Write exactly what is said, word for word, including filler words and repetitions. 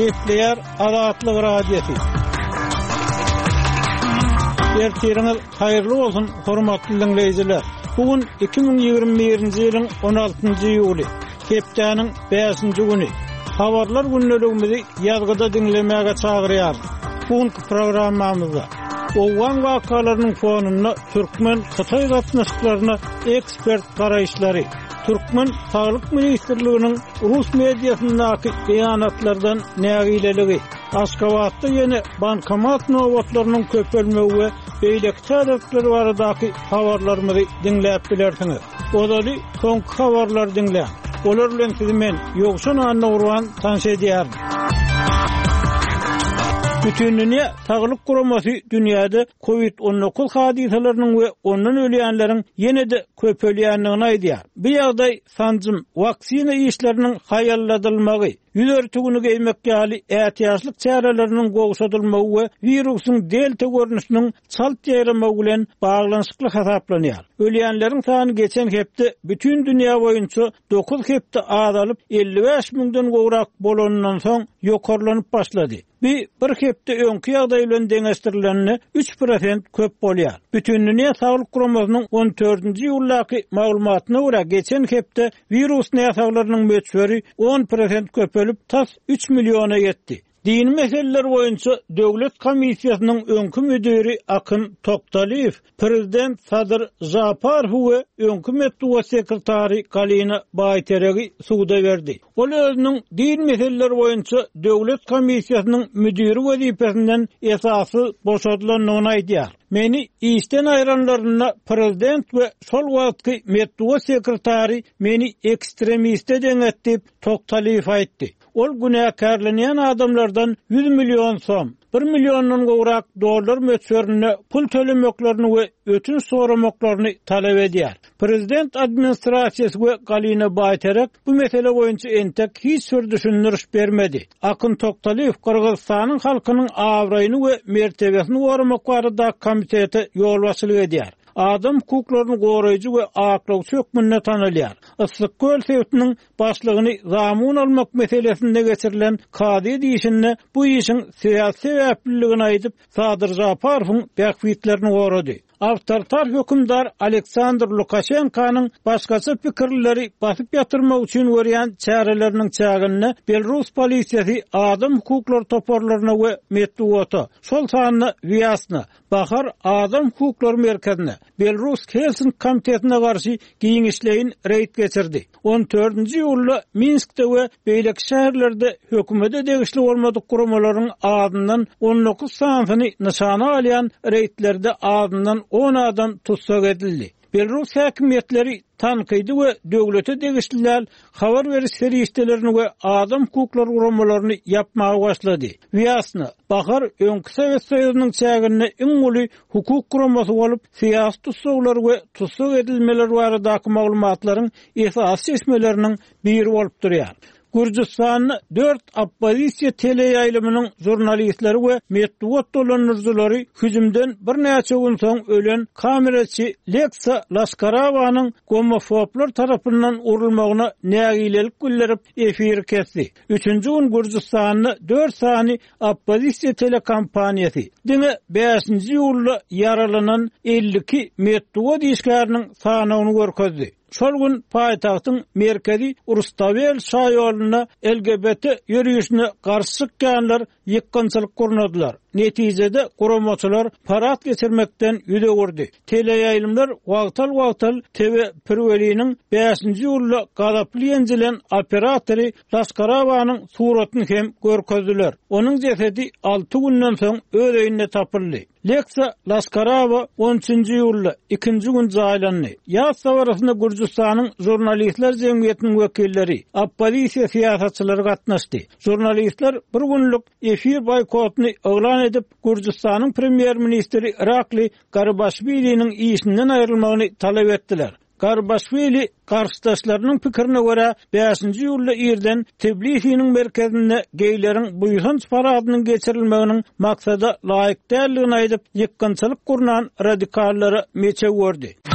Kepler Azatlyk radiosu. Ertiriniz hayırlı olsun hormatly dinleyijiler. Bugün iki bin ýygrimi birinji ýylyň on altynjy ýuly, Kepdäniň beşinji güni. Habarlar günneligimizi ýazgyda dinlemäge çagyrýar. Bugünkü programmamyzda Owan wakalarynyň fonuny türkmen Hytaý gatnaşyklaryna ekspert garaýşlary, Türkmen Sağlyk Ministrliginiň Rus mediýasyndaky beýanatlardan nägileligi, Aşgabatda ýene bankomat nowatlarynyň köpelmegi we beýlek tärektleri baradaky habarlarymyzy dinläp bilersiňiz. Odaly soňky habarlar dinlä. Olar bilen sizi men Ýogşan Annawran tanış edýär. Bütün dünya Sağlyk Guramasy dünýäde Covid on dokuz hadiselerini we ondan ölýänleriň ýene-de köpelýänligini aýdýar. Bu ýagdaý sanjym waksina işleriniň haýalladylmagy, ýüzertugunu geýmek ýaly ätiýaşlyk çäreleriniň gowşadylmagy we wirusyň delta görnüşiniň çalt ýayramagy bilen baglanyşykly hasaplanýar. Ölýänleriň sany geçen hepde bütün dünýä boýunça dokuz hepde azalyp elli beş miňden gowrak bolanyndan soň ýokarlanyp başlady. Bir, bir hepde öňkü ýagdaý bilen deňeşdirilenine üç prosent köp bolýar. Bütün dünýä Sağlyk Guramasynyň on dördünji ýyldaky maglumatyna görä geçen hepde virus näsaglarynyň möçberi on prosent köpelip tas üç milliona ýetdi. Dini meseleler boýunça Döwlet Komissiýasynyň öňkü müdiri Akyn Toktalyýew, Prezident Sadyr Japarow we öňkü Medeniýet sekretary Galina Baýteregi suwda berdi. Ol özüniň dini meseleler boýunça Döwlet Komissiýasynyň müdiri wezipesinden esasy boşadylanlygyny aýdýar. Meni işten aýranlaryna prezident we şol wagtky Medeniýet sekretary meni ekstremiste deňetdi, Toktalyýew aýtdy. Ol günäkärlenýän adamlardan yüz milyon soň, bir milyondan gowrak dollar möçberini pul tölemeklerini we ötünç soramoklaryny talap edýär. Prezident administrasiýasy we Galina Baýterek bu mesele boýunça entek hiç sür düşündiriş bermedi. Akyn Toktalyýew Kyrgyzstanyň halkynyň awraýyny we mertebesini goramak barada komitete ýol başçylyk edýär. Adam hukuklaryny goraýjy we aklawçy hökmünde tanylýar. Issyk göl sewtiniň başlygyny zamun almak meselesinde geçirilen kady diýişinde bu işin siýasy sebäpligini aýdyp Sadyr Japarowyň bähwitlerini gorady. Awtoritar hökümdar Aleksandr Lukashenkanyň başgaça pikirleri basyp ýatyrmak üçin görýän çäreleriniň çägini Belarus polisiýasy adam hukuklary toparlaryna we Medeniýete, şol sanyny Wyasna, Bahar Adam Hukuklary Merkezine, Belarus Helsinki komitetine garşy giňişleýin reýt geçirdi. on dördünji ýylda Minskde we beýlek şäherlerde hökümete degişli bolmadyk guramalaryň adyndan on dokuz sanyny nyşana alýan reýtlerde adyndan on adam tutsak edildi. Belarus häkimetleri tanqydy we döwlete degişliler habar beriş serişdelerini we adam hukuklary guramalaryny yapmagy başlady. Wyasna, Bahar öňkü Sowet Soýuzynyň çägini iň uly hukuk guramasy bolup, siýasy tutsaklar we tutsak edilmeler baradaky maglumatlaryň esas seçmeleriniň biri bolup durýar. Gürjistanyň dört oppozisiýa teleýaýlymynyň jurnalistleri we Medeniýet dolanjyjylary hüjümden bir näçe gün soň ölen kameraçy Leksa Laşkarawanyň homofoblar tarapyndan urulmagyna nägilelik bildirip efir kesdi. Üçünji gün Gürjistanyň dört sany oppozisiýa telekompaniýasy diňe beşinji ýylda yaralanan elli iki Medeniýet işgäriniň sanawyny görkezdi. Şol gün paýtagtyň merkezi Rustavel şaýalyna L G B T ýürüýüşine garşy çykýanlar ýykgynçylyk gurnadylar. Netijede guramaçylar parat geçirmekden ýüze gurdy. Teleýaýlymlar wagtal-wagtal T V Pirweliniň beşinji ýylda gadaply ýenjilen operatory Laşkarawanyň suratyny hem görkezdiler. Onuň jesedi alty günden soň öýünde tapyldy. Leksa Laşkarawa on üçünji ýylda ikinji gün jaýlandy. Ýaz sawarasyna Gürjistanyň jurnalistler jemgyýetiniň wekilleri, oppozisiýa siýasatçylary gatnaşdy. Jurnalistler bir günlük efir boykotyny eglan edip Gürjistanyň premier ministri Irakli Garbaşviliň işinden aýrylmagyny talap etdiler. Garbaşvili garşydaşlarynyň pikirine görä beşinji ýylda ýerden Tbilisiň merkezine geýleriň buýsanç paradynyň geçirilmeginiň maksada laýyk däldigini aýdyp ýykgynçylyk gurnan radikallary meçe gördi.